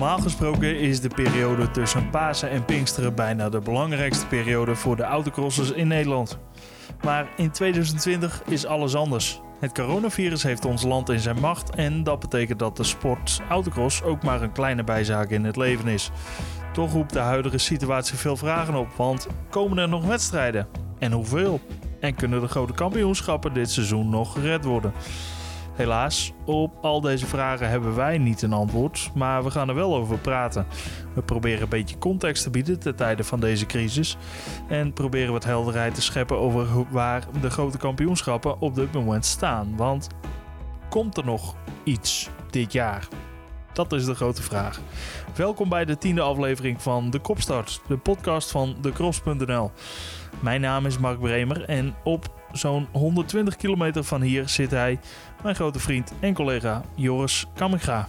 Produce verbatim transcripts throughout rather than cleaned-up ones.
Normaal gesproken is de periode tussen Pasen en Pinksteren bijna de belangrijkste periode voor de autocrossers in Nederland. Maar in tweeduizend twintig is alles anders. Het coronavirus heeft ons land in zijn macht en dat betekent dat de sport autocross ook maar een kleine bijzaak in het leven is. Toch roept de huidige situatie veel vragen op, want komen er nog wedstrijden? En hoeveel? En kunnen de grote kampioenschappen dit seizoen nog gered worden? Helaas, op al deze vragen hebben wij niet een antwoord, maar we gaan er wel over praten. We proberen een beetje context te bieden ten tijde van deze crisis en proberen wat helderheid te scheppen over waar de grote kampioenschappen op dit moment staan. Want komt er nog iets dit jaar? Dat is de grote vraag. Welkom bij de tiende aflevering van De Kopstart, de podcast van de cross punt n l. Mijn naam is Mark Bremer en op zo'n honderdtwintig kilometer van hier zit hij, mijn grote vriend en collega Joris Kamminga.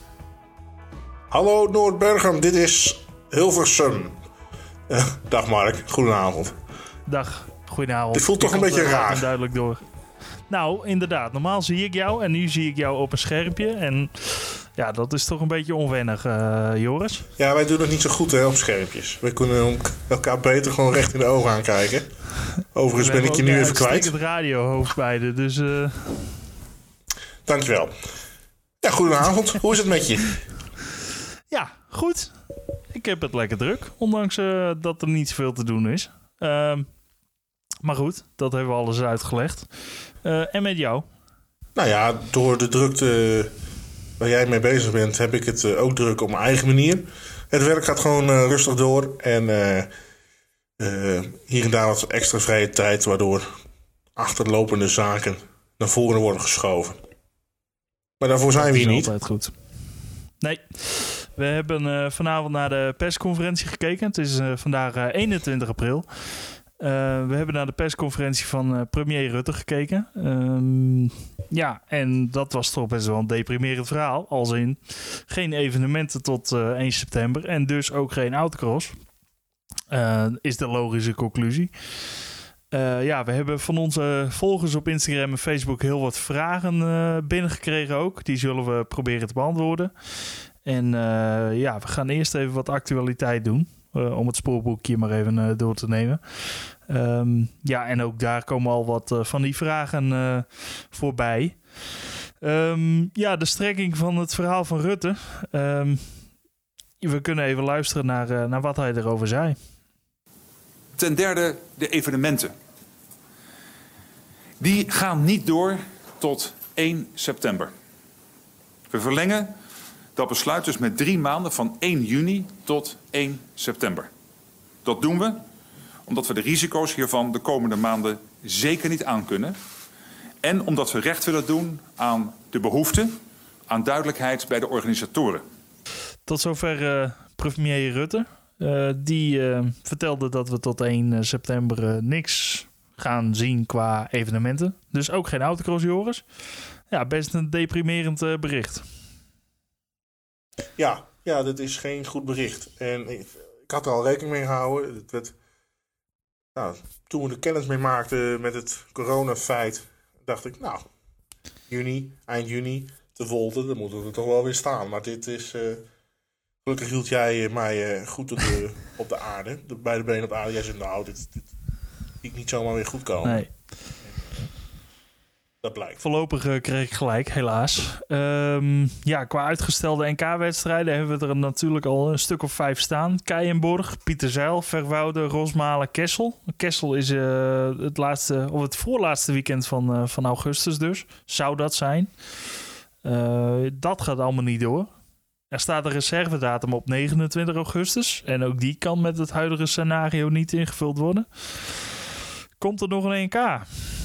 Hallo Noordbergen, dit is Hilversum. Uh, dag Mark, goedenavond. Dag, goedenavond. Dit voelt toch een beetje raar. Duidelijk door. Nou, inderdaad. Normaal zie ik jou en nu zie ik jou op een schermpje. En ja, dat is toch een beetje onwennig, uh, Joris. Ja, wij doen het niet zo goed hè, op schermpjes. We kunnen elkaar beter gewoon recht in de ogen aankijken. Overigens ben ik je nu even kwijt. Ik heb het radiohoofd beide, dus... Uh... Dankjewel. Ja, goedenavond. Hoe is het met je? Ja, goed. Ik heb het lekker druk, ondanks uh, dat er niet zoveel te doen is. Uh, maar goed, dat hebben we alles uitgelegd. Uh, en met jou? Nou ja, door de drukte waar jij mee bezig bent, heb ik het uh, ook druk op mijn eigen manier. Het werk gaat gewoon uh, rustig door en uh, uh, hier en daar wat extra vrije tijd, waardoor achterlopende zaken naar voren worden geschoven. Maar daarvoor zijn we hier niet. Altijd goed. Nee. We hebben uh, vanavond naar de persconferentie gekeken. Het is uh, vandaag uh, eenentwintig april. Uh, we hebben naar de persconferentie van uh, premier Rutte gekeken. Um, ja, en dat was toch best wel een deprimerend verhaal. Als in geen evenementen tot uh, één september en dus ook geen autocross. Uh, is de logische conclusie. Uh, ja, we hebben van onze volgers op Instagram en Facebook heel wat vragen uh, binnengekregen ook. Die zullen we proberen te beantwoorden. En uh, ja, we gaan eerst even wat actualiteit doen. Uh, om het spoorboekje maar even uh, door te nemen. Um, ja, en ook daar komen al wat uh, van die vragen uh, voorbij. Um, ja, de strekking van het verhaal van Rutte. Um, we kunnen even luisteren naar, uh, naar wat hij erover zei. Ten derde de evenementen. Die gaan niet door tot één september. We verlengen dat besluit dus met drie maanden van één juni tot één september. Dat doen we omdat we de risico's hiervan de komende maanden zeker niet aankunnen. En omdat we recht willen doen aan de behoefte aan duidelijkheid bij de organisatoren. Tot zover uh, premier Rutte. Uh, die uh, vertelde dat we tot één september uh, niks gaan zien qua evenementen. Dus ook geen autocross, Joris. Ja, best een deprimerend uh, bericht. Ja, ja, dat is geen goed bericht. En ik, ik had er al rekening mee gehouden. Het werd, nou, toen we er kennis mee maakten met het coronafeit, dacht ik, nou, juni, eind juni, te Volte, dan moeten we er toch wel weer staan. Maar dit is, uh, gelukkig hield jij mij uh, goed op de, op de aarde, de beide benen op de aarde. Jij zegt, nou, dit, dit zie ik niet zomaar weer goed komen. Nee. Dat blijkt. Voorlopig uh, kreeg ik gelijk, helaas. Um, ja, qua uitgestelde N K-wedstrijden hebben we er natuurlijk al een stuk of vijf staan. Keienborg, Pieterzeil, Verwoude, Rosmalen, Kessel. Kessel is uh, het laatste, of het voorlaatste weekend van, uh, van augustus dus. Zou dat zijn. Uh, dat gaat allemaal niet door. Er staat een reservedatum op negenentwintig augustus. En ook die kan met het huidige scenario niet ingevuld worden. Komt er nog een N K?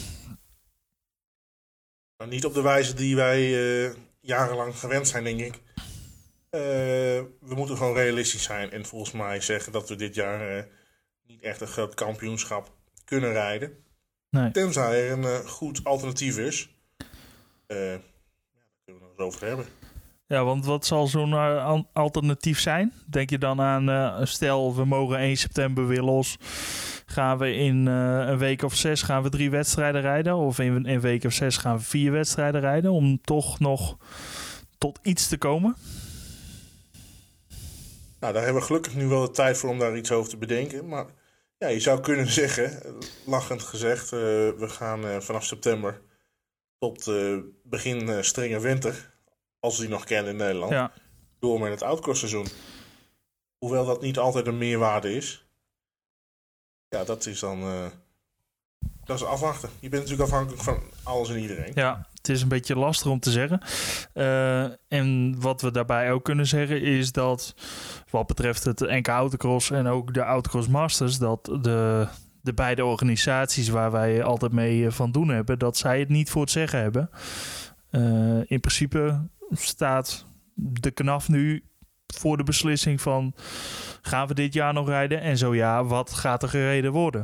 Nou, niet op de wijze die wij uh, jarenlang gewend zijn, denk ik. Uh, we moeten gewoon realistisch zijn en volgens mij zeggen dat we dit jaar uh, niet echt een groot kampioenschap kunnen rijden. Nee. Tenzij er een uh, goed alternatief is. Uh, ja, daar kunnen we het nog eens over hebben. Ja, want wat zal zo'n uh, alternatief zijn? Denk je dan aan, uh, stel we mogen één september weer los. Gaan we in uh, een week of zes gaan we drie wedstrijden rijden? Of in een week of zes gaan we vier wedstrijden rijden? Om toch nog tot iets te komen? Nou, daar hebben we gelukkig nu wel de tijd voor om daar iets over te bedenken. Maar ja, je zou kunnen zeggen, lachend gezegd, uh, we gaan uh, vanaf september tot uh, begin uh, strenge winter, als we die nog kennen in Nederland, Ja. door met het outcrossseizoen. Hoewel dat niet altijd een meerwaarde is. Ja, dat is dan uh, dat is afwachten. Je bent natuurlijk afhankelijk van alles en iedereen. Ja, het is een beetje lastig om te zeggen. Uh, en wat we daarbij ook kunnen zeggen is dat wat betreft het N K Autocross en ook de Autocross Masters, dat de, de beide organisaties waar wij altijd mee van doen hebben, dat zij het niet voor het zeggen hebben. Uh, in principe staat de K N A F nu voor de beslissing van gaan we dit jaar nog rijden? En zo ja, wat gaat er gereden worden?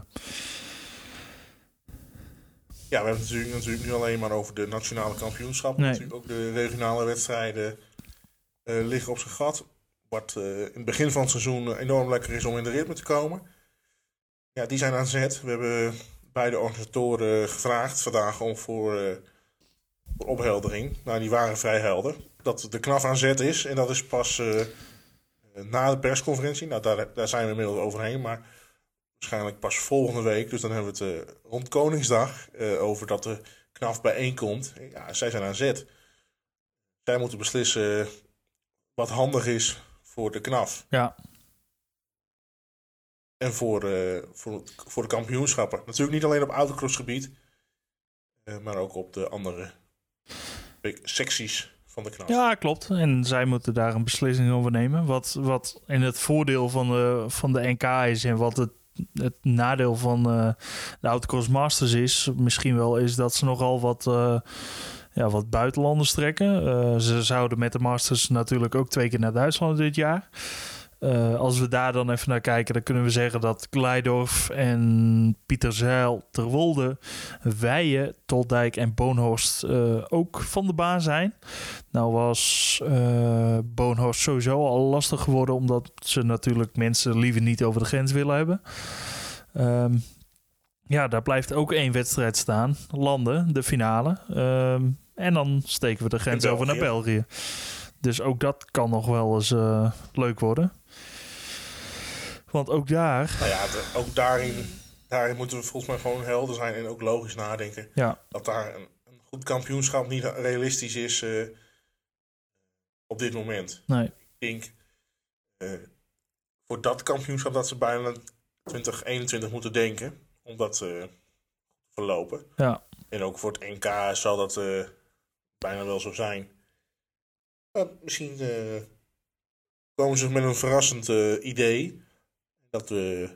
Ja, we hebben het natuurlijk, natuurlijk nu alleen maar over de nationale kampioenschappen. Nee. Natuurlijk ook de regionale wedstrijden uh, liggen op zijn gat. Wat uh, in het begin van het seizoen enorm lekker is om in de ritme te komen. Ja, die zijn aan zet. We hebben beide organisatoren gevraagd vandaag om voor, uh, voor opheldering. Nou, die waren vrij helder. Dat de K N A F aan zet is. En dat is pas uh, na de persconferentie. Nou, daar, daar zijn we inmiddels overheen. Maar waarschijnlijk pas volgende week. Dus dan hebben we het uh, rond Koningsdag uh, over dat de K N A F bijeenkomt. Ja, zij zijn aan zet. Zij moeten beslissen wat handig is voor de K N A F. Ja. En voor, uh, voor, voor de kampioenschappen. Natuurlijk niet alleen op autocrossgebied. Uh, maar ook op de andere secties van de K N A F. Ja, klopt. En zij moeten daar een beslissing over nemen. Wat, wat in het voordeel van de, van de N K is en wat het, het nadeel van uh, de Autocross Masters is, misschien wel, is dat ze nogal wat, uh, ja, wat buitenlanders trekken. Uh, ze zouden met de Masters natuurlijk ook twee keer naar Duitsland dit jaar. Uh, als we daar dan even naar kijken, dan kunnen we zeggen dat Blijdorf en Pieterzeil, Terwolde, Weijen, Toldijk en Boonhorst uh, ook van de baan zijn. Nou was uh, Boonhorst sowieso al lastig geworden, omdat ze natuurlijk mensen liever niet over de grens willen hebben. Um, ja, daar blijft ook één wedstrijd staan. Landen, de finale. Um, en dan steken we de grens over naar België. Dus ook dat kan nog wel eens uh, leuk worden. Want ook daar... Nou ja, de, ook daarin, daarin moeten we volgens mij gewoon helder zijn en ook logisch nadenken. Ja. Dat daar een, een goed kampioenschap niet realistisch is uh, op dit moment. Nee. Ik denk, uh, voor dat kampioenschap dat ze bijna twintig eenentwintig moeten denken. Om dat uh, te verlopen. Ja. En ook voor het N K zal dat uh, bijna wel zo zijn. Uh, misschien uh, komen ze met een verrassend uh, idee. Dat we,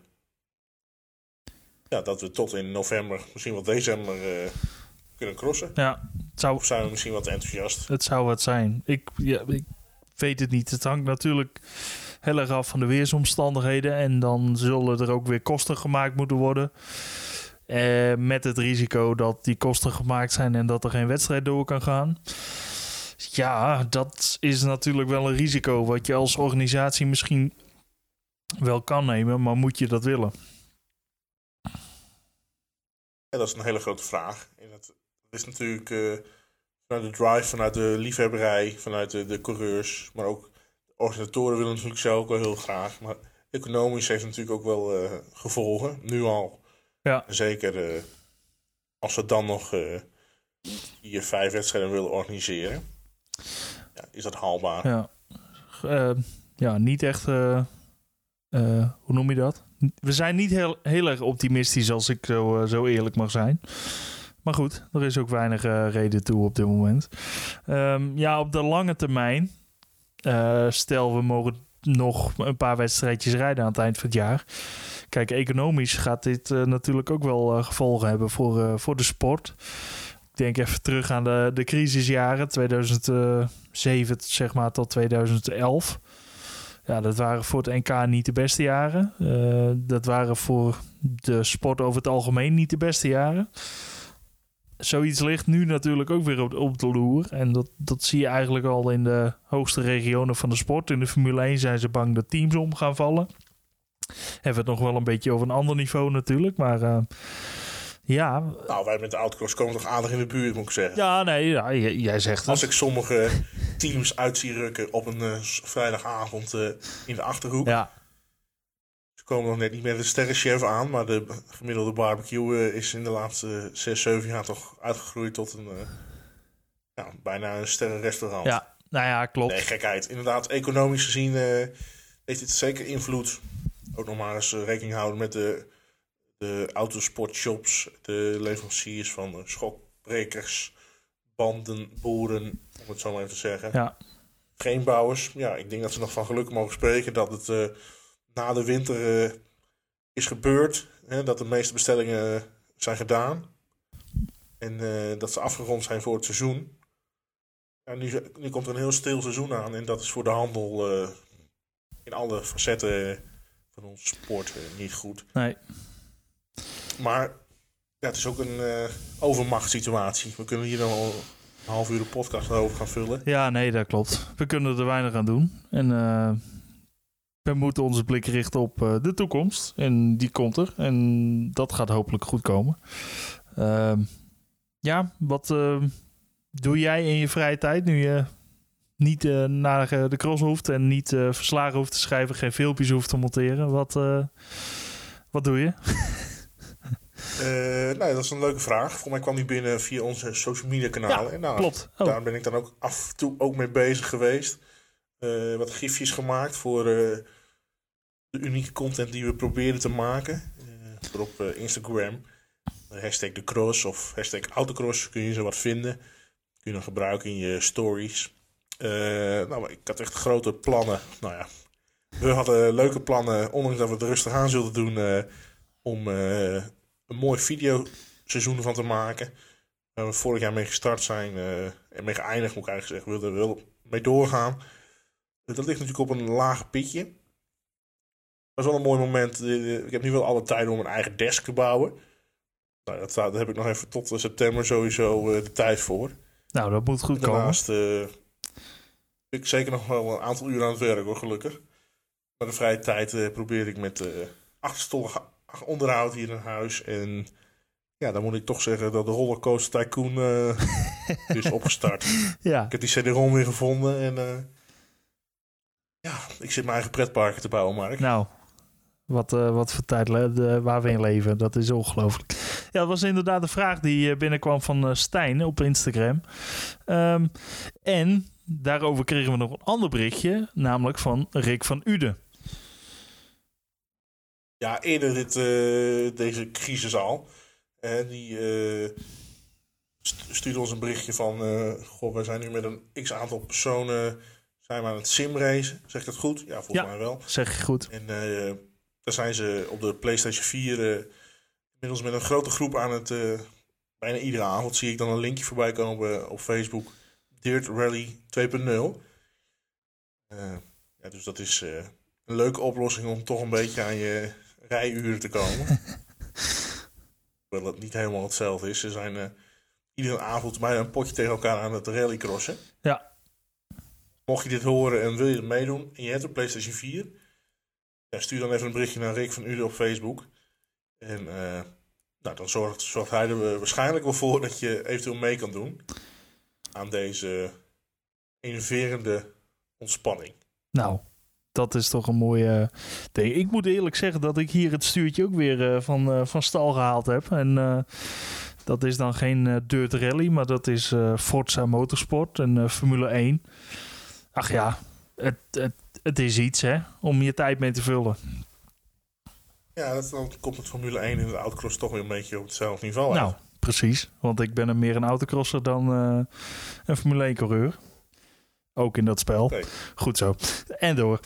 ja, dat we tot in november, misschien wel december, uh, kunnen crossen. Ja, het zou, of zijn we misschien wat enthousiast? Het zou wat zijn. Ik, ja, ik weet het niet. Het hangt natuurlijk heel erg af van de weersomstandigheden. En dan zullen er ook weer kosten gemaakt moeten worden. Uh, met het risico dat die kosten gemaakt zijn en dat er geen wedstrijd door kan gaan. Ja, dat is natuurlijk wel een risico wat je als organisatie misschien wel kan nemen, maar moet je dat willen? Ja, dat is een hele grote vraag. En dat is natuurlijk uh, vanuit de drive, vanuit de liefhebberij, vanuit de, de coureurs, maar ook de organisatoren willen natuurlijk zo ook wel heel graag. Maar economisch heeft het natuurlijk ook wel uh, gevolgen, nu al. Ja. Zeker uh, als we dan nog uh, hier vijf wedstrijden willen organiseren. Ja, is dat haalbaar? Ja, uh, ja niet echt... Uh, uh, hoe noem je dat? We zijn niet heel, heel erg optimistisch, als ik zo, uh, zo eerlijk mag zijn. Maar goed, er is ook weinig uh, reden toe op dit moment. Um, ja, op de lange termijn... Uh, stel, we mogen nog een paar wedstrijdjes rijden aan het eind van het jaar. Kijk, economisch gaat dit uh, natuurlijk ook wel uh, gevolgen hebben voor, uh, voor de sport. Ik denk even terug aan de, de crisisjaren, tweeduizend zeven zeg maar tot tweeduizend elf. Ja, dat waren voor het N K niet de beste jaren. Uh, dat waren voor de sport over het algemeen niet de beste jaren. Zoiets ligt nu natuurlijk ook weer op, op de loer. En dat, dat zie je eigenlijk al in de hoogste regionen van de sport. In de Formule één zijn ze bang dat teams om gaan vallen. Hebben we het nog wel een beetje over een ander niveau natuurlijk. Maar uh, Ja. Nou, wij met de autocross komen toch aardig in de buurt, moet ik zeggen. Ja, nee, ja, j- jij zegt het. Als ik sommige teams uit zie rukken op een uh, vrijdagavond uh, in de Achterhoek. Ja. Ze komen nog net niet met een sterrenchef aan, maar de gemiddelde barbecue uh, is in de laatste zes, zeven jaar toch uitgegroeid tot een uh, ja, bijna een sterrenrestaurant. Ja, nou ja, klopt. Nee, gekheid. Inderdaad, economisch gezien uh, heeft dit zeker invloed. Ook nog maar eens uh, rekening houden met de, de autosportshops, de leveranciers van uh, schokbrekers, banden, boeren, om het zo maar even te zeggen. Ja. Geen bouwers. Ja, ik denk dat ze nog van geluk mogen spreken dat het uh, na de winter uh, is gebeurd. Hè, dat de meeste bestellingen uh, zijn gedaan. En uh, dat ze afgerond zijn voor het seizoen. Ja, nu, nu komt er een heel stil seizoen aan. En dat is voor de handel uh, in alle facetten van onze sport uh, niet goed. Nee. Maar ja, het is ook een uh, overmachtssituatie. We kunnen hier dan al een half uur de podcast over gaan vullen. Ja, nee, dat klopt. We kunnen er weinig aan doen. En uh, we moeten onze blik richten op uh, de toekomst. En die komt er. En dat gaat hopelijk goed komen. Uh, ja, wat uh, doe jij in je vrije tijd nu je niet uh, naar uh, de cross hoeft en niet uh, verslagen hoeft te schrijven, geen filmpjes hoeft te monteren? Wat, uh, wat doe je? Uh, nou, dat is een leuke vraag. Volgens mij kwam die binnen via onze social media kanalen. Ja, en nou, klopt. Oh. Daar ben ik dan ook af en toe ook mee bezig geweest. Uh, wat gifjes gemaakt voor uh, de unieke content die we proberen te maken. Uh, voor op uh, Instagram. Uh, hashtag de cross of hashtag autocross kun je zo wat vinden. Kun je dan gebruiken in je stories. Uh, nou, ik had echt grote plannen. Nou ja, we hadden leuke plannen, ondanks dat we het rustig aan zullen doen, uh, om uh, een mooi videoseizoen van te maken. Waar we vorig jaar mee gestart zijn uh, en mee geëindigd, moet ik eigenlijk zeggen. We wilden er wel mee doorgaan. Uh, dat ligt natuurlijk op een laag pitje. Dat is wel een mooi moment. Uh, ik heb nu wel alle tijd om een eigen desk te bouwen. Nou, dat, daar heb ik nog even tot september sowieso uh, de tijd voor. Nou, dat moet goed Daarnaast, komen. Uh, ik zeker nog wel een aantal uur aan het werk, hoor, gelukkig. Maar de vrije tijd uh, probeer ik met uh, achterstallig onderhoud hier in huis. En ja, dan moet ik toch zeggen dat de Rollercoaster Tycoon uh, is opgestart. Ja. Ik heb die C D-ROM weer gevonden en uh, ja, ik zit mijn eigen pretparken te bouwen, Mark. Nou, wat, uh, wat voor tijd le- de, waar we in leven. Dat is ongelooflijk. Ja, dat was inderdaad de vraag die binnenkwam van uh, Stijn op Instagram. Um, en daarover kregen we nog een ander berichtje, namelijk van Rick van Uden. Ja, eerder dit, uh, deze crisis al. Uh, die uh, st- stuurde ons een berichtje van... Uh, goh, we zijn nu met een x-aantal personen... zijn we aan het simracen. Zeg ik dat goed? Ja, volgens ja, mij wel. Zeg je goed. En uh, daar zijn ze op de PlayStation vier... Uh, inmiddels met een grote groep aan het... Uh, bijna iedere avond zie ik dan een linkje voorbij komen op, uh, op Facebook. Dirt Rally twee punt nul. Uh, ja, dus dat is uh, een leuke oplossing om toch een beetje aan je rijuren te komen. Hoewel het niet helemaal hetzelfde is. Ze zijn uh, iedere avond bijna een potje tegen elkaar aan het rallycrossen. Ja. Mocht je dit horen en wil je er meedoen en je hebt een PlayStation vier... Ja, stuur dan even een berichtje naar Rick van Uden op Facebook. En uh, nou, dan zorgt, zorgt hij er waarschijnlijk wel voor dat je eventueel mee kan doen aan deze enerverende ontspanning. Nou, dat is toch een mooie ding. Ik moet eerlijk zeggen dat ik hier het stuurtje ook weer uh, van, uh, van stal gehaald heb. En uh, dat is dan geen uh, Dirt Rally, maar dat is uh, Forza Motorsport en uh, Formule één. Ach ja, het, het, het is iets hè, om je tijd mee te vullen. Ja, dat, dan komt het Formule één en de autocross toch weer een beetje op hetzelfde niveau uit. Nou, precies. Want ik ben er meer een autocrosser dan uh, een Formule één coureur. Ook in dat spel. Okay. Goed zo. En door.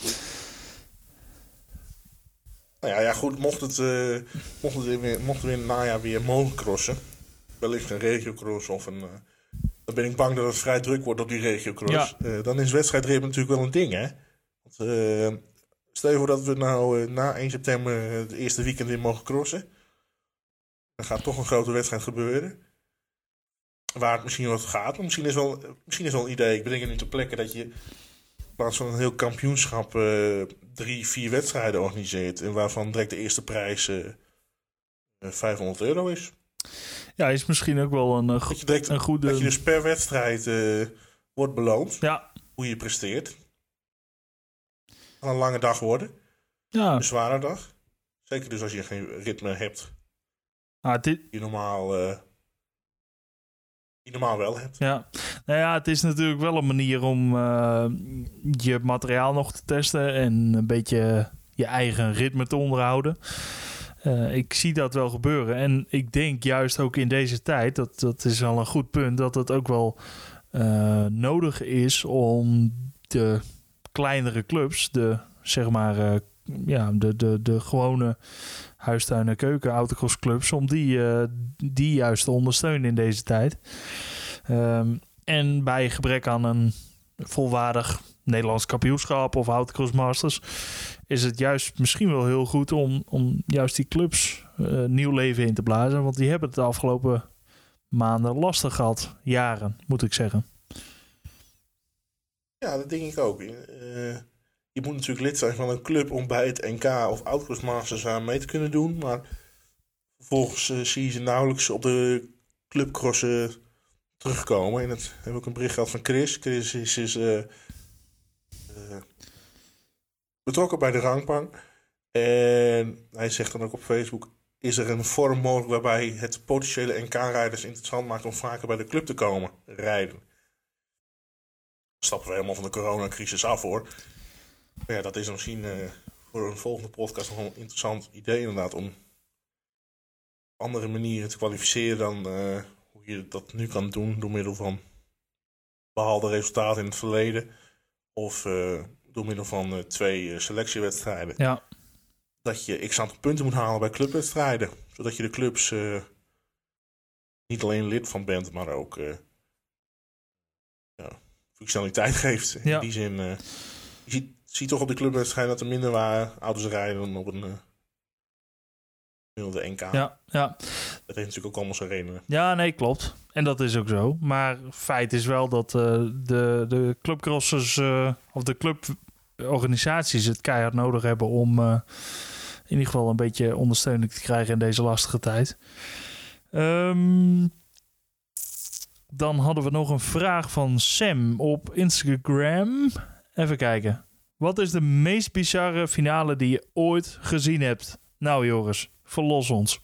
Nou ja, ja goed. Mocht het, uh, mocht het weer, mochten we in het najaar weer mogen crossen. Wellicht een regiocross of een... Uh, dan ben ik bang dat het vrij druk wordt op die regiocross. Ja. Uh, dan is wedstrijdritme natuurlijk wel een ding, hè. Want, uh, stel je voor dat we nou uh, na één september uh, de eerste weekend weer mogen crossen. Dan gaat toch een grote wedstrijd gebeuren. Waar het misschien wat gaat. Maar misschien is wel, misschien is wel een idee. Ik bedenk er nu ter plekke dat je in plaats van een heel kampioenschap uh, drie, vier wedstrijden organiseert. En waarvan direct de eerste prijs uh, vijfhonderd euro is. Ja, is misschien ook wel een, Dat je, direct, een goede... dat je dus per wedstrijd uh, wordt beloond. Ja. Hoe je presteert. Kan een lange dag worden. Ja. Een zware dag. Zeker dus als je geen ritme hebt. Ah, dit... Die normaal... Uh, die normaal wel hebt. Ja. Nou ja, het is natuurlijk wel een manier om uh, je materiaal nog te testen. En een beetje je eigen ritme te onderhouden. Uh, ik zie dat wel gebeuren. En ik denk juist ook in deze tijd, dat, dat is al een goed punt, dat het ook wel uh, nodig is om de kleinere clubs, de zeg maar uh, ja, de, de, de gewone huistuin- en keuken autocrossclubs, om die, uh, die juist te ondersteunen in deze tijd. Um, en bij gebrek aan een volwaardig Nederlands kampioenschap of Autocross Masters is het juist misschien wel heel goed om, om juist die clubs uh, nieuw leven in te blazen. Want die hebben het de afgelopen maanden lastig gehad. Jaren, moet ik zeggen. Ja, dat denk ik ook. Uh, je moet natuurlijk lid zijn van een club om bij het N K of Autocross Masters aan mee te kunnen doen. Maar vervolgens uh, zie je ze nauwelijks op de clubcrossen terugkomen. En dat heb ik een bericht gehad van Chris. Chris is... is uh, uh, betrokken bij de Rangpang. En hij zegt dan ook op Facebook... is er een vorm mogelijk waarbij het potentiële N K-rijders interessant maakt... om vaker bij de club te komen rijden. Dan stappen we helemaal van de coronacrisis af, hoor. Maar ja, dat is misschien uh, voor een volgende podcast nog een interessant idee inderdaad... om andere manieren te kwalificeren dan uh, hoe je dat nu kan doen... door middel van behaalde resultaten in het verleden... of... Uh, door middel van uh, twee uh, selectiewedstrijden. Ja. Dat je x aantal punten moet halen bij clubwedstrijden. Zodat je de clubs uh, niet alleen lid van bent, maar ook uh, ja, functionaliteit geeft. Ja. In die zin, uh, je ziet, ziet toch op de clubwedstrijden dat er minder waar auto's rijden dan op een uh, gemiddelde N K. Ja, ja. Dat heeft natuurlijk ook allemaal zijn redenen. Ja, nee, klopt. En dat is ook zo. Maar feit is wel dat uh, de, de clubcrossers uh, of de cluborganisaties het keihard nodig hebben om uh, in ieder geval een beetje ondersteuning te krijgen in deze lastige tijd. Um, dan hadden we nog een vraag van Sam op Instagram. Even kijken. Wat is de meest bizarre finale die je ooit gezien hebt? Nou Joris, verlos ons.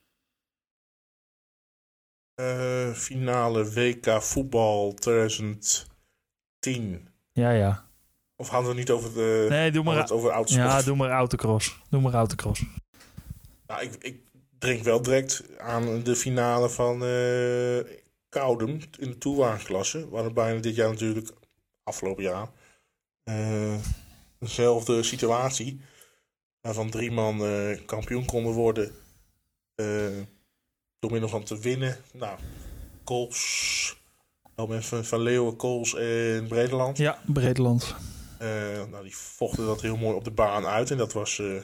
Uh, finale W K voetbal twintig tien. Ja, ja. Of hadden we het niet over de... Nee, doe maar... het over autosport? Ja, doe maar autocross. Doe maar autocross. Nou, ik, ik denk wel direct aan de finale van uh, Koudem in de toerwagenklasse. Waarbij dit jaar natuurlijk, afgelopen jaar, uh, dezelfde situatie. Waarvan drie man uh, kampioen konden worden. Uh, door middel van te winnen. Nou, Kools, van, van Leeuwen, Kools en Bredeland. Ja, Bredeland. Uh, nou, die vochten dat heel mooi op de baan uit. En dat was uh,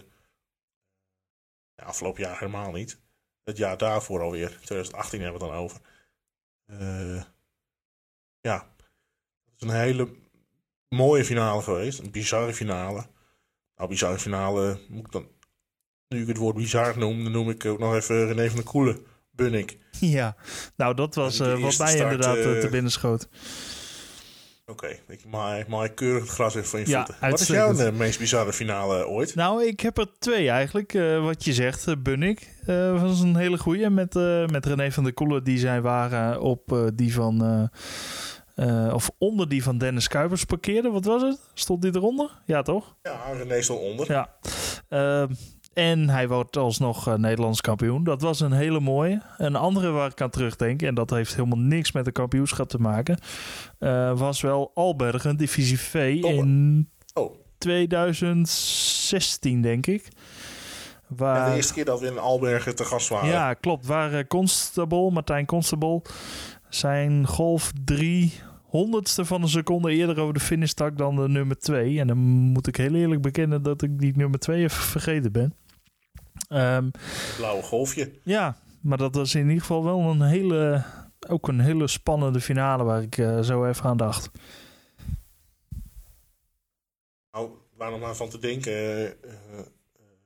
ja, afgelopen jaar helemaal niet. Het jaar daarvoor alweer. twintig achttien hebben we het dan over. Uh, ja, het is een hele mooie finale geweest. Een bizarre finale. Nou, bizarre finale moet ik dan... Nu ik het woord bizar noem, dan noem ik ook nog even René van der Koelen. Bunnik. Ja, nou dat was uh, wat mij start, inderdaad uh, te binnen schoot. Oké, okay, ik maai, maai keurig het gras even van je ja, voeten. Wat is jouw uh, meest bizarre finale ooit? Nou, ik heb er twee eigenlijk. Uh, wat je zegt, uh, Bunnik uh, was een hele goeie. Met, uh, met René van der Koelen, die zij waren op uh, die van... Uh, uh, of onder die van Dennis Kuipers parkeerde. Wat was het? Stond die eronder? Ja, toch? Ja, René stond onder. Ja. Uh, En hij wordt alsnog uh, Nederlands kampioen. Dat was een hele mooie. Een andere waar ik aan terugdenk, en dat heeft helemaal niks met de kampioenschap te maken, uh, was wel Albergen, divisie V, Toppen. in oh. twintig zestien, denk ik. Waar... Ja, de eerste keer dat we in Albergen te gast waren. Ja, klopt. Waar uh, Constable, Martijn Constable, zijn Golf drie honderdste van een seconde eerder over de finish stak dan de nummer twee. En dan moet ik heel eerlijk bekennen dat ik die nummer twee even vergeten ben. Um, blauwe golfje. Ja, maar dat was in ieder geval wel een hele, ook een hele spannende finale waar ik uh, zo even aan dacht. Nou, waar nog maar van te denken. Uh, uh,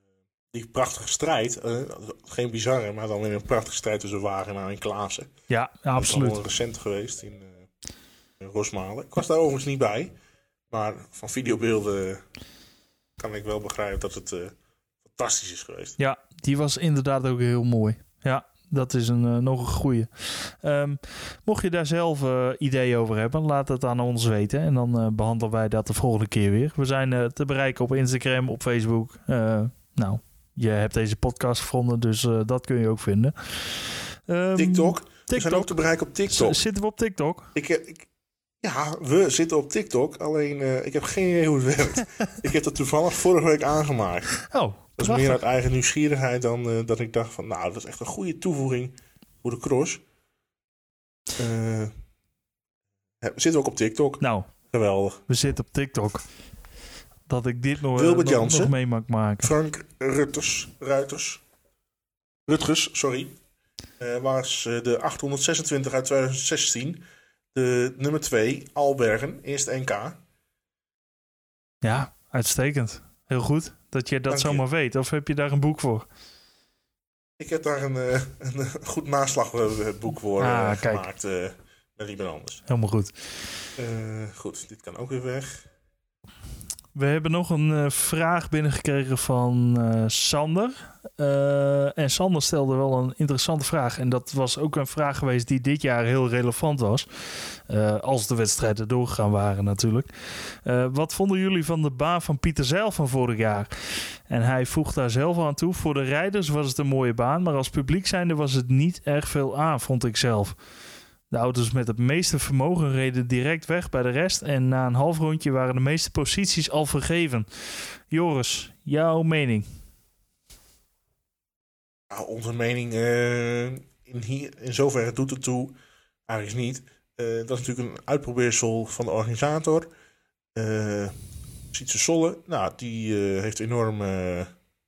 die prachtige strijd, uh, geen bizarre, maar dan weer een prachtige strijd tussen Wagenaar en Klaassen. Ja, ja absoluut. Dat is al recent geweest in, uh, in Rosmalen. Ik was daar overigens niet bij, maar van videobeelden kan ik wel begrijpen dat het uh, fantastisch is geweest. Ja, die was inderdaad ook heel mooi. Ja, dat is een, uh, nog een goeie. Um, mocht je daar zelf uh, ideeën over hebben, laat het aan ons weten. En dan uh, behandelen wij dat de volgende keer weer. We zijn uh, te bereiken op Instagram, op Facebook. Uh, nou, je hebt deze podcast gevonden, dus uh, dat kun je ook vinden. Um, TikTok. TikTok. We zijn ook te bereiken op TikTok. Z- zitten we op TikTok? Ik, ik, ja, we zitten op TikTok. Alleen, uh, ik heb geen idee hoe het werkt. Ik heb dat toevallig vorige week aangemaakt. Oh, dat is meer uit eigen nieuwsgierigheid dan uh, dat ik dacht van... nou, dat is echt een goede toevoeging voor de cross. Uh, we zitten ook op TikTok. Nou, geweldig. We zitten op TikTok. Dat ik dit nog, Wilbert nog, Jansen, nog mee mag maken. Frank Rutters, Ruiters, Rutgers, sorry. Uh, was uh, de achthonderdzesentwintig uit twintig zestien. De nummer twee, Albergen, eerste N K. Ja, uitstekend. Heel goed dat je dat Dank zomaar je. weet. Of heb je daar een boek voor? Ik heb daar een, uh, een goed naslagboek voor uh, ah, gemaakt uh, met iemand anders. Helemaal goed. Uh, goed, dit kan ook weer weg. We hebben nog een uh, vraag binnengekregen van uh, Sander. Uh, en Sander stelde wel een interessante vraag. En dat was ook een vraag geweest die dit jaar heel relevant was. Uh, als de wedstrijden doorgegaan waren natuurlijk. Uh, wat vonden jullie van de baan van Pieterzijl van vorig jaar? En hij voegt daar zelf aan toe. Voor de rijders was het een mooie baan. Maar als publiek zijnde was het niet erg veel aan, vond ik zelf. De auto's met het meeste vermogen reden direct weg bij de rest. En na een half rondje waren de meeste posities al vergeven. Joris, jouw mening? Nou, onze mening uh, in, hier, in zoverre doet het toe. Eigenlijk niet. Uh, dat is natuurlijk een uitprobeersel van de organisator. Uh, Sietse Solle, nou, die uh, heeft enorm uh,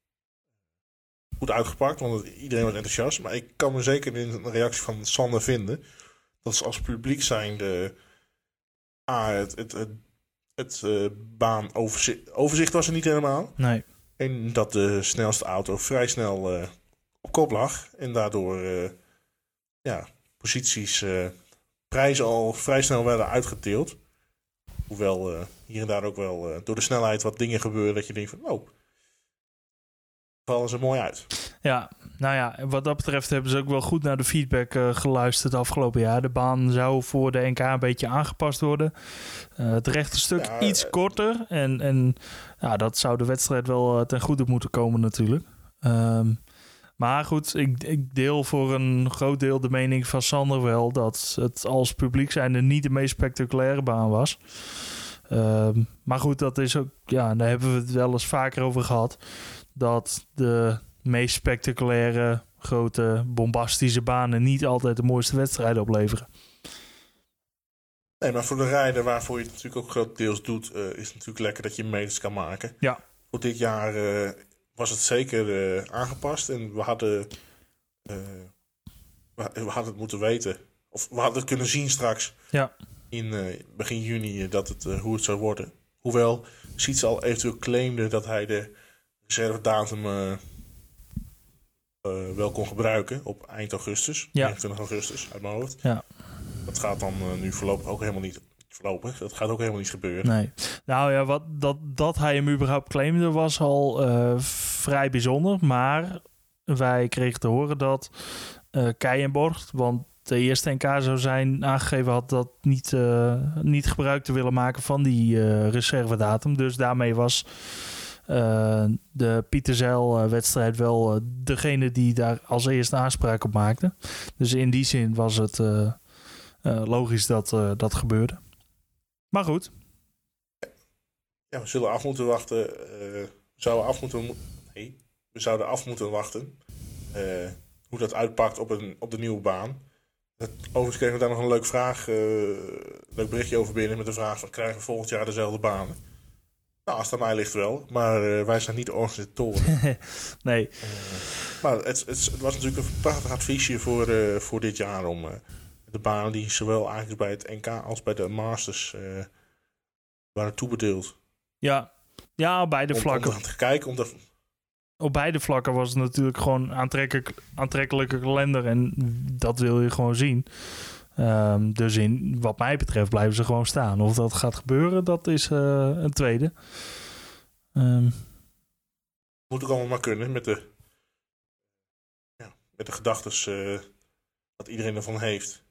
goed uitgepakt. Want iedereen was enthousiast. Maar ik kan me zeker in een reactie van Sander vinden... dat ze als publiek zijnde... Ah, het, het, het, het uh, baanoverzicht overzicht was er niet helemaal. Nee. En dat de snelste auto vrij snel uh, op kop lag. En daardoor uh, ja, posities, uh, prijzen al vrij snel werden uitgeteeld. Hoewel uh, hier en daar ook wel uh, door de snelheid wat dingen gebeuren dat je denkt van... oh, vallen ze mooi uit. Ja, nou ja, wat dat betreft hebben ze ook wel goed naar de feedback uh, geluisterd afgelopen jaar. De baan zou voor de N K een beetje aangepast worden. Uh, het rechte stuk ja, iets uh, korter. En, en ja, dat zou de wedstrijd wel uh, ten goede moeten komen natuurlijk. Um, maar goed, ik, ik deel voor een groot deel de mening van Sander wel... dat het als publiek zijnde niet de meest spectaculaire baan was. Um, maar goed, dat is ook... ja, daar hebben we het wel eens vaker over gehad... dat de meest spectaculaire, grote, bombastische banen niet altijd de mooiste wedstrijden opleveren. Nee, maar voor de rijder waarvoor je het natuurlijk ook grotendeels doet, uh, is het natuurlijk lekker dat je meters kan maken. Ja. Voor dit jaar uh, was het zeker uh, aangepast en we hadden, uh, we, we hadden het moeten weten. Of we hadden het kunnen zien straks ja. in uh, begin juni uh, dat het, uh, hoe het zou worden. Hoewel Sietse al eventueel claimde dat hij de reservedatum uh, uh, wel kon gebruiken op eind augustus, ja. eenentwintig augustus uit mijn hoofd. Ja. Dat gaat dan uh, nu voorlopig ook helemaal niet voorlopig. Dat gaat ook helemaal niet gebeuren. Nee. Nou ja, wat, dat, dat hij hem überhaupt claimde was al uh, vrij bijzonder. Maar wij kregen te horen dat uh, Keijenborg, want de eerste N K zou zijn, aangegeven had dat niet, uh, niet gebruik te willen maken van die uh, reservedatum. Dus daarmee was uh, de Pieterzijl-wedstrijd wel uh, degene die daar als eerste aanspraak op maakte. Dus in die zin was het uh, uh, logisch dat uh, dat gebeurde. Maar goed. Ja, we zullen af moeten wachten. Uh, we zouden af moeten... Nee, we zouden af moeten wachten. Uh, hoe dat uitpakt op, een, op de nieuwe baan. Overigens kregen we daar nog een leuk vraag, uh, leuk berichtje over binnen met de vraag van krijgen we volgend jaar dezelfde banen? Nou, als het aan mij ligt wel, maar uh, wij zijn niet de organisatoren. nee. Uh, maar het, het, het was natuurlijk een prachtig adviesje voor, uh, voor dit jaar om uh, de banen die zowel eigenlijk bij het N K als bij de Masters uh, waren toebedeeld. Ja, ja, beide om, vlakken. Om te kijken, om te, op beide vlakken was het natuurlijk gewoon aantrekkelijk, aantrekkelijke kalender. En dat wil je gewoon zien. Um, dus in, wat mij betreft blijven ze gewoon staan. Of dat gaat gebeuren, dat is uh, een tweede. Um, Moet ook allemaal maar kunnen met de, ja, met de gedachtes uh, dat iedereen ervan heeft.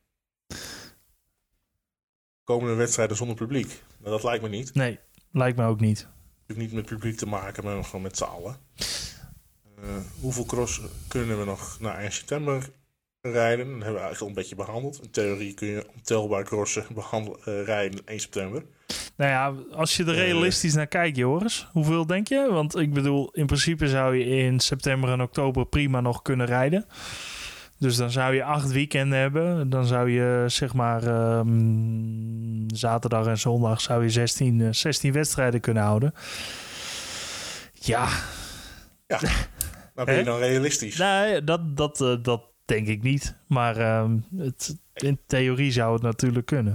Komende wedstrijden zonder publiek. Nou, dat lijkt me niet. Nee, lijkt me ook niet. Niet met publiek te maken, maar gewoon met z'n allen. Uh, hoeveel cross kunnen we nog na eind september rijden? Dat hebben we eigenlijk al een beetje behandeld. In theorie kun je ontelbaar crossen behandel, uh, rijden één september. Nou ja, als je er realistisch uh, naar kijkt, Joris, hoeveel denk je? Want ik bedoel, in principe zou je in september en oktober prima nog kunnen rijden. Dus dan zou je acht weekenden hebben. Dan zou je zeg maar um, zaterdag en zondag zou je zestien, zestien wedstrijden kunnen houden. Ja. Ja, maar ben je dan realistisch? Nee, dat, dat, uh, dat denk ik niet. Maar um, het, in theorie zou het natuurlijk kunnen.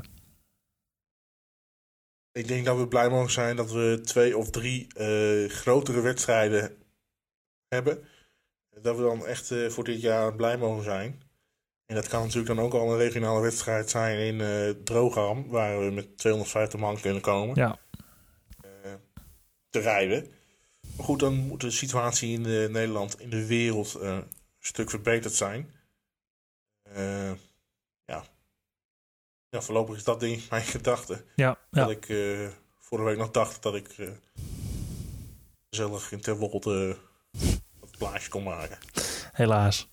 Ik denk dat we blij mogen zijn dat we twee of drie uh, grotere wedstrijden hebben. Dat we dan echt uh, voor dit jaar blij mogen zijn. En dat kan natuurlijk dan ook al een regionale wedstrijd zijn in uh, Drogham, waar we met tweehonderdvijftig man kunnen komen. Ja. Uh, te rijden. Maar goed, dan moet de situatie in de Nederland, in de wereld, uh, een stuk verbeterd zijn. Uh, ja. ja, voorlopig is dat ding mijn gedachte. Ja, ja. Dat ik uh, vorige week nog dacht dat ik uh, gezellig in Terwolde uh, het plaatje kon maken. Helaas.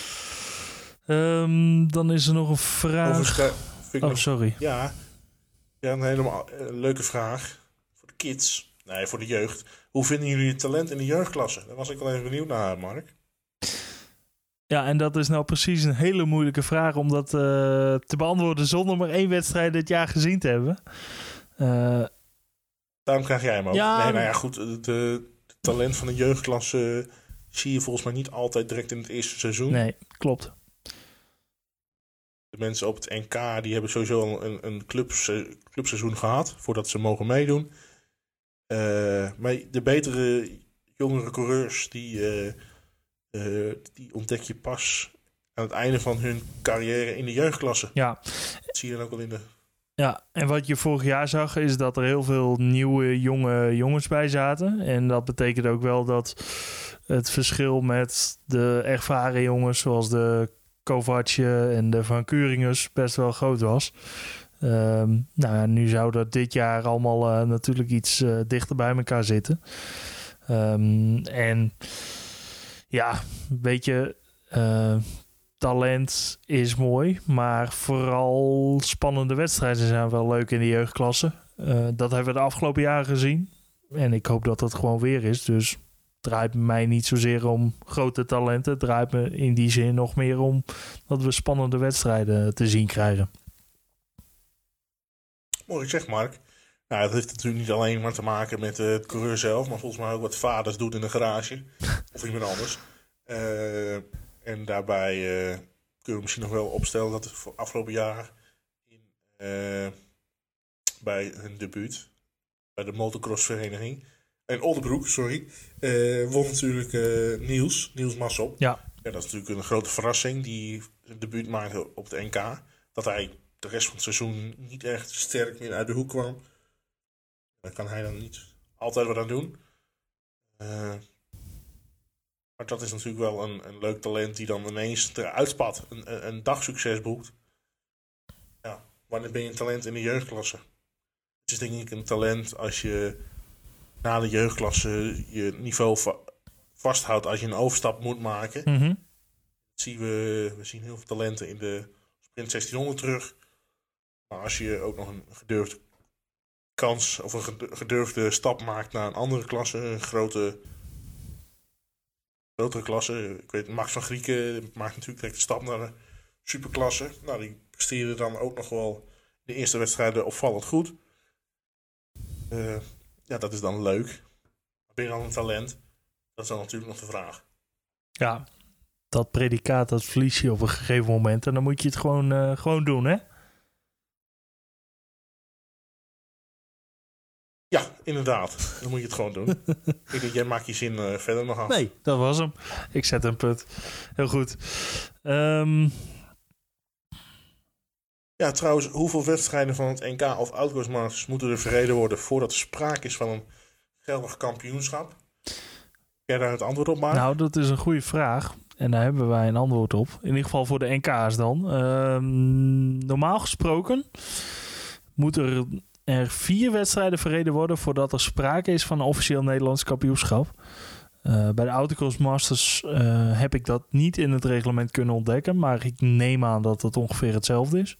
Um, dan is er nog een vraag. Overigens, oh, nog, sorry. Ja, ja een helemaal uh, leuke vraag. Voor de kids. Nee, voor de jeugd. Hoe vinden jullie het talent in de jeugdklasse? Daar was ik wel even benieuwd naar, Mark. Ja, en dat is nou precies een hele moeilijke vraag om dat uh, te beantwoorden zonder maar één wedstrijd dit jaar gezien te hebben. Uh, Daarom krijg jij hem ook. Ja, nee, nou ja, goed. Het de, de talent van de jeugdklasse uh, zie je volgens mij niet altijd direct in het eerste seizoen. Nee, klopt. De mensen op het N K die hebben sowieso al een, een clubs, clubseizoen gehad voordat ze mogen meedoen. Uh, maar de betere jongere coureurs die, uh, uh, die ontdek je pas aan het einde van hun carrière in de jeugdklasse. Ja. Dat zie je dan ook al in de... Ja, en wat je vorig jaar zag is dat er heel veel nieuwe jonge jongens bij zaten. En dat betekent ook wel dat het verschil met de ervaren jongens zoals de Kovacsje en de Van Curingus best wel groot was. Um, nou ja, nu zou dat dit jaar allemaal uh, natuurlijk iets uh, dichter bij elkaar zitten. Um, en ja, weet je, uh, talent is mooi, maar vooral spannende wedstrijden zijn wel leuk in de jeugdklasse. Uh, dat hebben we de afgelopen jaren gezien. En ik hoop dat dat gewoon weer is. Dus het draait mij niet zozeer om grote talenten. Het draait me in die zin nog meer om dat we spannende wedstrijden te zien krijgen. Mooi gezegd, Mark. Nou, dat heeft natuurlijk niet alleen maar te maken met uh, het coureur zelf, maar volgens mij ook wat vaders doet in de garage. Of iemand anders. Uh, en daarbij uh, kunnen we misschien nog wel opstellen dat het voor afgelopen jaar in, uh, bij hun debuut, bij de motocrossvereniging, in Oldenbroek, sorry, uh, won natuurlijk uh, Niels, Niels Massop. Ja. Ja, dat is natuurlijk een grote verrassing, die zijn debuut maakte op het N K. Dat hij de rest van het seizoen niet echt sterk meer uit de hoek kwam. Daar kan hij dan niet altijd wat aan doen. Uh, maar dat is natuurlijk wel een, een leuk talent die dan ineens eruit spat. Een, een, een dagsucces boekt. Ja, wanneer ben je een talent in de jeugdklasse? Het is denk ik een talent als je na de jeugdklasse je niveau va- vasthoudt als je een overstap moet maken. Mm-hmm. Dat zien we, we zien heel veel talenten in de Sprint zestienhonderd terug. Maar als je ook nog een gedurfde kans of een gedurfde stap maakt naar een andere klasse, een grote, grotere klasse. Ik weet, Max van Grieken maakt natuurlijk direct de stap naar de superklasse. Nou, die presteren dan ook nog wel de eerste wedstrijden opvallend goed. Uh, ja, dat is dan leuk. Ben je dan een talent? Dat is dan natuurlijk nog de vraag. Ja, dat predicaat, dat verlies je op een gegeven moment. En dan moet je het gewoon, uh, gewoon doen, hè? Ja, inderdaad. Dan moet je het gewoon doen. Ik denk, jij maakt je zin uh, verder nog af. Nee, dat was hem. Ik zet een punt. Heel goed. Um... Ja, trouwens, hoeveel wedstrijden van het N K of Outdoor Masters moeten er verreden worden voordat er sprake is van een geldig kampioenschap? Kun jij daar het antwoord op maken? Nou, dat is een goede vraag. En daar hebben wij een antwoord op. In ieder geval voor de N K's dan. Um, normaal gesproken moet er, er vier wedstrijden verreden worden voordat er sprake is van een officieel Nederlands kampioenschap. Uh, bij de Autocross Masters uh, heb ik dat niet in het reglement kunnen ontdekken, maar ik neem aan dat het ongeveer hetzelfde is.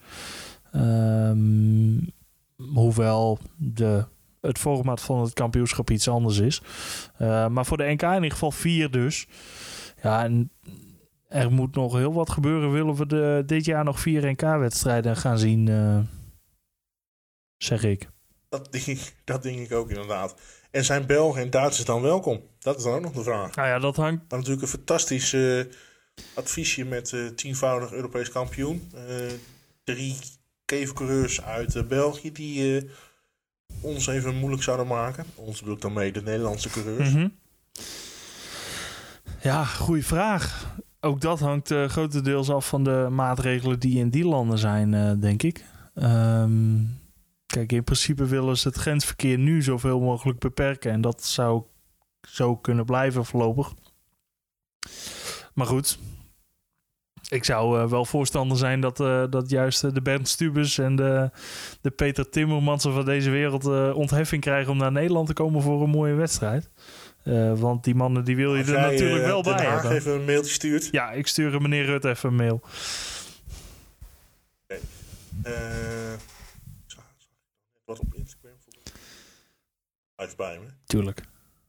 Um, hoewel de, het format van het kampioenschap iets anders is. Uh, maar voor de N K in ieder geval vier dus. Ja, en er moet nog heel wat gebeuren. Willen we de, dit jaar nog vier N K-wedstrijden gaan zien, uh, zeg ik. Dat denk ik, dat denk ik ook inderdaad. En zijn Belgen en Duitsers dan welkom? Dat is dan ook nog de vraag. Nou ja, dat hangt... Maar natuurlijk een fantastisch uh, adviesje met uh, tienvoudig Europees kampioen. Uh, drie kevercoureurs uit uh, België die uh, ons even moeilijk zouden maken. Ons bedoel ik dan mee de Nederlandse coureurs. Mm-hmm. Ja, goede vraag. Ook dat hangt uh, grotendeels af van de maatregelen die in die landen zijn, uh, denk ik. Um, kijk, in principe willen ze het grensverkeer nu zoveel mogelijk beperken. En dat zou zo kunnen blijven voorlopig. Maar goed, ik zou uh, wel voorstander zijn dat, uh, dat juist uh, de Bernd Stubes en de, de Peter Timmermansen van deze wereld uh, ontheffing krijgen om naar Nederland te komen voor een mooie wedstrijd. Uh, want die mannen die wil je Als er jij, natuurlijk uh, wel Den bij Haag hebben. even een mailtje stuurt. Ja, ik stuur meneer Rutte even een mail. Okay. Uh, zag, zag ik wat op Instagram voor uit bij me. Tuurlijk.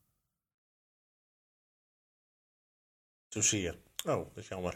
Zozeer. Oh, dat is jammer.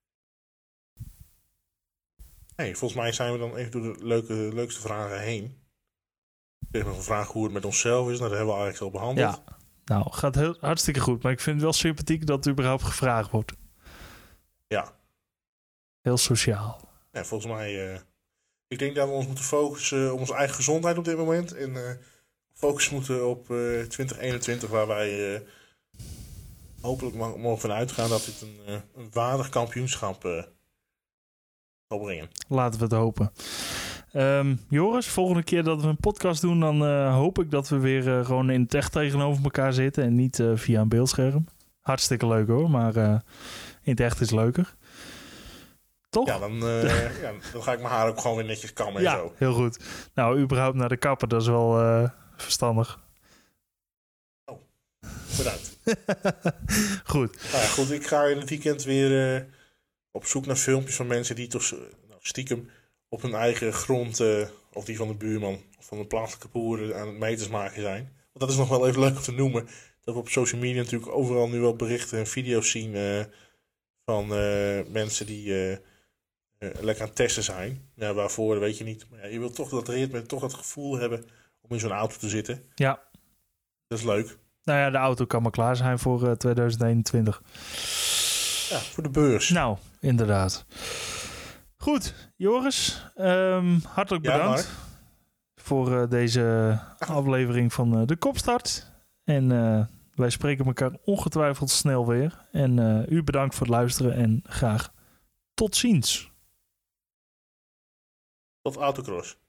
Hey, volgens mij zijn we dan even door de leuke, leukste vragen heen. Ik kreeg nog een vraag hoe het met onszelf is. Nou, dat hebben we eigenlijk al behandeld. Ja, nou, gaat heel, hartstikke goed. Maar ik vind het wel sympathiek dat het überhaupt gevraagd wordt. Ja. Heel sociaal. Ja, volgens mij... Uh, ik denk dat we ons moeten focussen op onze eigen gezondheid op dit moment. En uh, focus moeten op uh, twintig eenentwintig, waar wij uh, hopelijk mogen van uitgaan dat dit een, uh, een waardig kampioenschap uh, zal brengen. Laten we het hopen. Um, Joris, volgende keer dat we een podcast doen, dan uh, hoop ik dat we weer uh, gewoon in het echt tegenover elkaar zitten en niet uh, via een beeldscherm. Hartstikke leuk hoor, maar uh, in het echt is leuker. Toch? Ja, dan, uh, ja, dan ga ik mijn haar ook gewoon weer netjes kammen ja, en zo. Heel goed. Nou, überhaupt naar de kapper, dat is wel uh, verstandig. Oh, bedankt. Goed. Nou ja, goed, ik ga in het weekend weer uh, op zoek naar filmpjes van mensen die toch nou, stiekem op hun eigen grond, uh, of die van de buurman of van de plaatselijke boeren aan het meters maken zijn. Want dat is nog wel even leuk om te noemen. Dat we op social media natuurlijk overal nu wel berichten en video's zien uh, van uh, mensen die uh, uh, lekker aan het testen zijn. Ja, waarvoor, dat weet je niet. Maar ja, je wilt toch dat ritme, toch dat gevoel hebben om in zo'n auto te zitten. Ja. Dat is leuk. Nou ja, de auto kan maar klaar zijn voor uh, twintig eenentwintig. Ja, voor de beurs. Nou, inderdaad. Goed, Joris. Um, hartelijk ja, bedankt Mark. voor uh, deze aflevering van uh, de Kopstart. En uh, wij spreken elkaar ongetwijfeld snel weer. En uh, u bedankt voor het luisteren en graag tot ziens. Tot Autocross.